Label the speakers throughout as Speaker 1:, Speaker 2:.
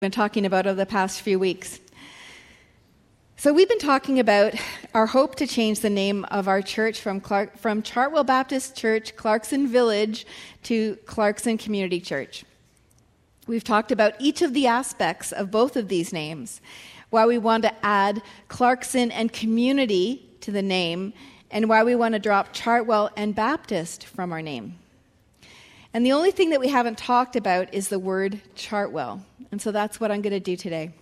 Speaker 1: been talking about over the past few weeks. So we've been talking about our hope to change the name of our church from Chartwell Baptist Church, Clarkson Village, to Clarkson Community Church. We've talked about each of the aspects of both of these names, why we want to add Clarkson and community to the name, and why we want to drop Chartwell and Baptist from our name. And the only thing that we haven't talked about is the word Chartwell. And so that's what I'm going to do today.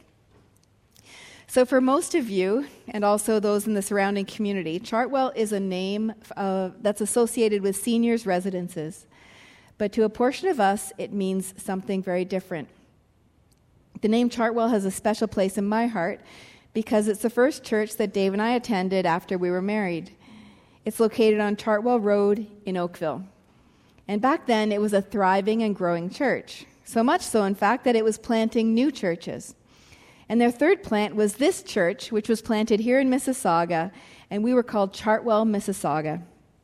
Speaker 1: So for most of you, and also those in the surrounding community, Chartwell is a name that's associated with seniors' residences. But to a portion of us, it means something very different. The name Chartwell has a special place in my heart because it's the first church that Dave and I attended after we were married. It's located on Chartwell Road in Oakville. And back then, it was a thriving and growing church. So much so, in fact, that it was planting new churches. And their third plant was this church, which was planted here in Mississauga, and we were called Chartwell, Mississauga.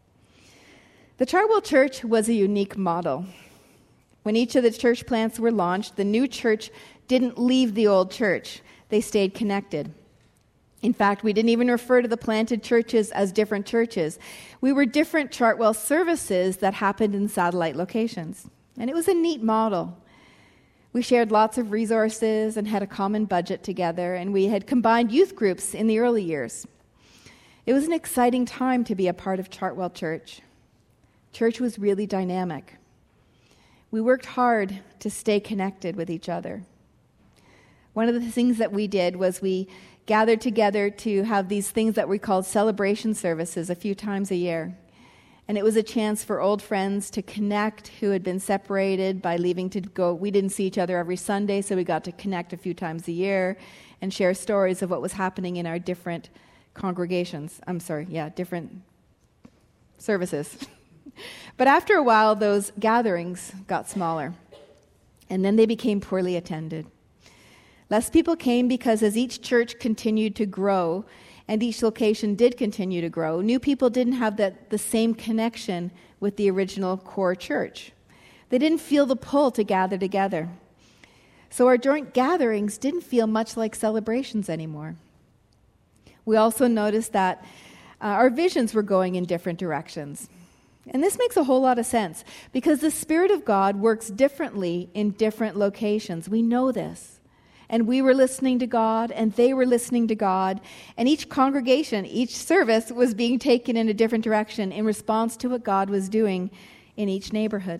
Speaker 1: The Chartwell Church was a unique model. When each of the church plants were launched, the new church didn't leave the old church. They stayed connected. In fact, we didn't even refer to the planted churches as different churches. We were different Chartwell services that happened in satellite locations. And it was a neat model. We shared lots of resources and had a common budget together, and we had combined youth groups in the early years. It was an exciting time to be a part of Chartwell Church. Church was really dynamic. We worked hard to stay connected with each other. One of the things that we did was we gathered together to have these things that we called celebration services a few times a year. And it was a chance for old friends to connect who had been separated by leaving to go. We didn't see each other every Sunday, so we got to connect a few times a year and share stories of what was happening in our different congregations. Different services. But after a while, those gatherings got smaller. And then they became poorly attended. Less people came because as each church continued to grow, and each location did continue to grow, new people didn't have the same connection with the original core church. They didn't feel the pull to gather together. So our joint gatherings didn't feel much like celebrations anymore. We also noticed that our visions were going in different directions. And this makes a whole lot of sense because the Spirit of God works differently in different locations. We know this. And we were listening to God, and they were listening to God. And each congregation, each service was being taken in a different direction in response to what God was doing in each neighborhood.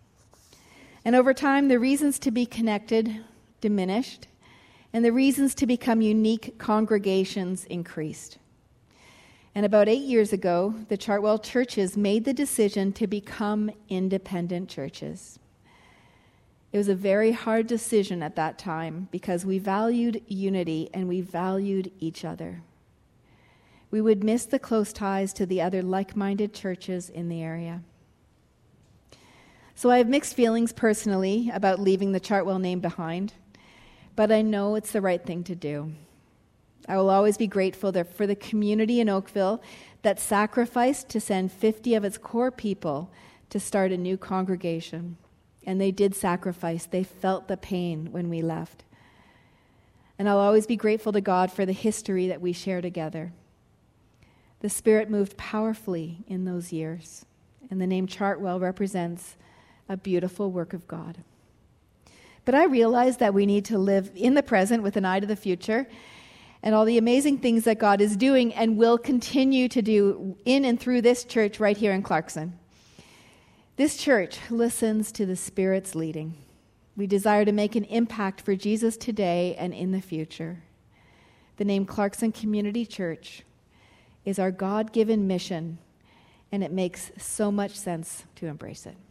Speaker 1: And over time, the reasons to be connected diminished, and the reasons to become unique congregations increased. And about 8 years ago, the Chartwell churches made the decision to become independent churches. It was a very hard decision at that time because we valued unity and we valued each other. We would miss the close ties to the other like-minded churches in the area. So I have mixed feelings personally about leaving the Chartwell name behind, but I know it's the right thing to do. I will always be grateful for the community in Oakville that sacrificed to send 50 of its core people to start a new congregation. And they did sacrifice. They felt the pain when we left. And I'll always be grateful to God for the history that we share together. The Spirit moved powerfully in those years. And the name Chartwell represents a beautiful work of God. But I realize that we need to live in the present with an eye to the future and all the amazing things that God is doing and will continue to do in and through this church right here in Clarkson. This church listens to the Spirit's leading. We desire to make an impact for Jesus today and in the future. The name Clarkson Community Church is our God-given mission, and it makes so much sense to embrace it.